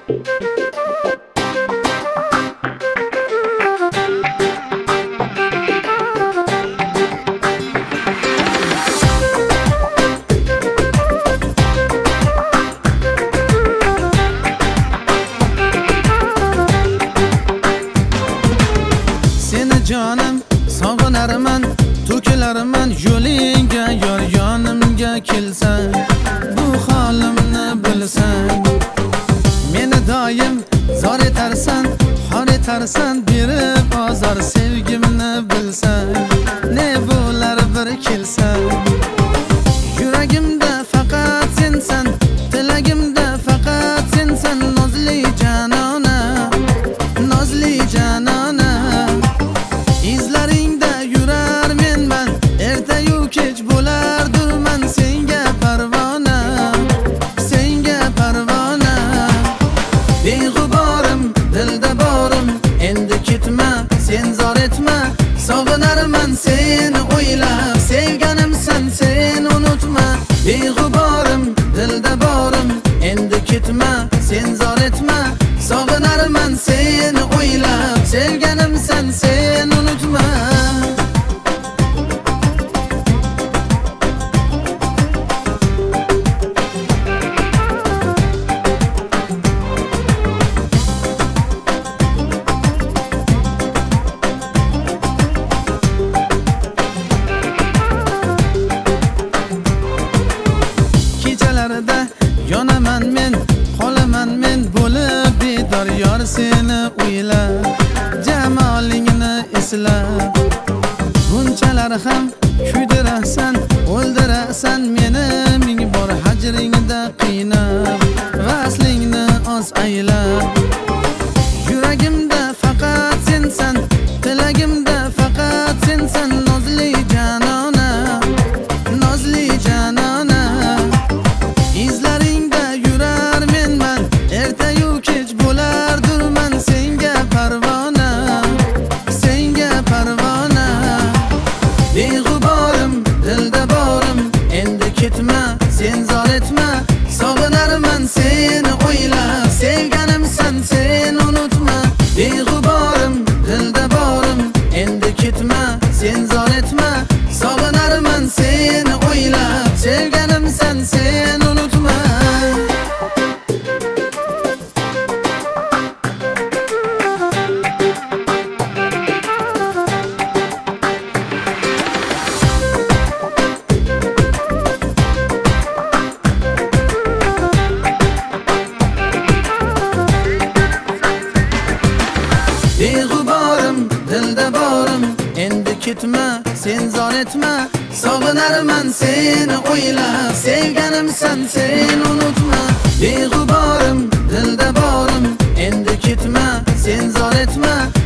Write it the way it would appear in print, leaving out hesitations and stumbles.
Seni canım sog'inarman, to'kilarman yo'lingga, yor yonimga kelsan, bu holimni bilsan. Meni doim zor etarsan, xor etarsan, berib ozor sevgimni bilsan. Ne bo'lar bir kelsan, yuragimda faqat sensan, tilagimda faqat sensan, nozli janona, nozli janona. İzlaringda yurar menman, ertayu kech bo'lardirman senga parvona, senga parvona. Beg'uborim, dilda borim, endi ketma, sen zor etma, sog'inarman seni o'ylab, sevganimsan sen unutma. Beg'uborim, dilda borim, endi ketma, sen zor etma, sog'inarman seni o'ylab, sevganimsan sen unutma. Kechalarda yonaman men, qolaman men bo'lib bedor, yor seni o'ylab, jamolingni eslab. Bunchalar ham kuydirasan, o'ldirasan meni, ming bor hajringda qiynab, vaslingni oz aylab. Yuragimda faqat sensan, tilagimda faqat sensan, nozli janona, nozli janona. İzlaringda yurar menman, ertayu kech bo'lardirman senga parvona, senga parvona. Beg'uborim, dilda borim, endi ketma, sen zor etma, sog'inarman seni o'ylab, sevganimsan sen unutma. Beg'uborim, dilda borim, endi ketma, sen zor etma, sog'inarman seni o'ylab, sevganimsan sen unutma. Beg'uborim, dilda borim, endi ketma, sen zor etma, sog'inarman seni o'ylab, sevganimsan sen unutma. Beg'uborim, dilda borim, endi ketma, sen zor etma,